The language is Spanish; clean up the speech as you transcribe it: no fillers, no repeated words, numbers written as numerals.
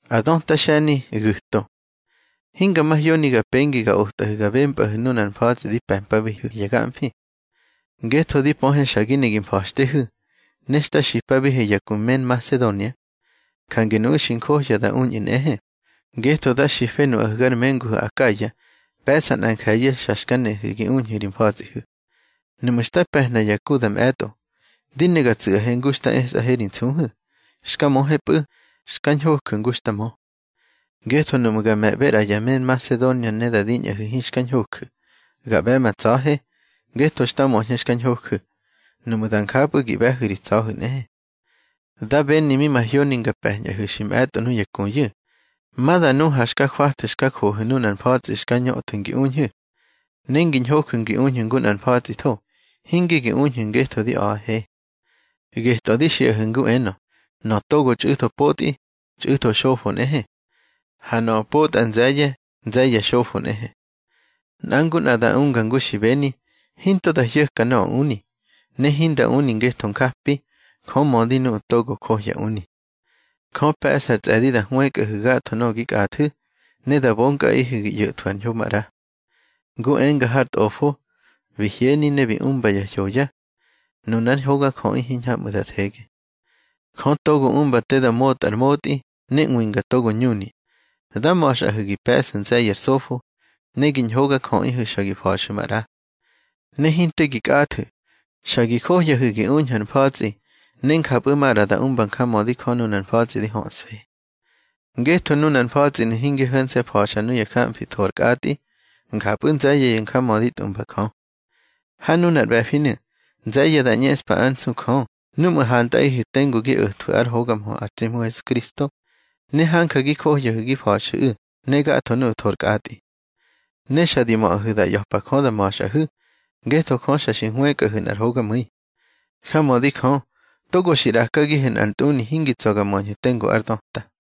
Adon tashani gusto. Hinga mas yoni ga pengi ga usta ga bempa nunan faz di pampa bihu yagampi. Geto di pohen shagini gin fastehu. Nesta shipa bihe yakumen Macedonia. Kangenu shinko yada unin ehe. Geto da shifenu agar mengu akaya. Pesan an kaya shashkane higi unhirin fazihu. Numusta pehna yakudam eto. Dinega tsu hengusta es aherin tsuhu. Shkamo hepu. Shkanyo kungusta mo. Geto numuga me vera yamen Macedonia neda dinya hishkan hoku. Gabe matzahe. Geto stamos hishkan hoku. Numudan kapu gibahuri tzahu ne. Da ben nimi mahyoninga pehnya hishim eto nu yakunyu. Mada nu hashka khwahtushka kohu nunan pats ishkanyo otungi unyu. Nengin hokungi unyu gunan pats to. Hingi gi unyu geto di ahe. Geto di shiahungu eno. No togo chuto poti. Chuto shofon ehe. Hano pot anzaya shofon ehe. Nangun ada ungangu shibeni, hinto da yeka no uni. Ne hinda uni ngeton kapi, komo dinu togo kohya uni. Kopa esa tzadida hueka hugato no gik athu, ne da bonka ihi yutuan yomara. Gu enga hart ofo, vihieni ne vi umbaya yoya, nunan hoga ko ihi nyamuda thege. Ko togo umba teda mot armoti, ne uinga togo nyuni. Da mosha hugi pesen zayer sofo, negin hoga ko ihu shagi fashimara. Ne hinte gik athu, shagi kohya hugi unhan pazi, nen kapumara da umban kamodi konunan pazi di honsve. Geto nunan pazi ni hingi hense pasha nuya kampi torkati, nkapun zaye yen kamodi tumba ko. Hanunan bafine, zaye da nyespa ansu ko, numu hanta ihi tengu gi uttu ar hogam ho artimu es Kristo, ne hanka gi kohya hugi pasha nega atonu torkati. Ne shadi ma huda yopa koda masha hu, geto konsha shinhueka hun ar hoga mui. Hamodi ko, togo shiraka gi hun antuni hingi tsoga monyu tengo ardota.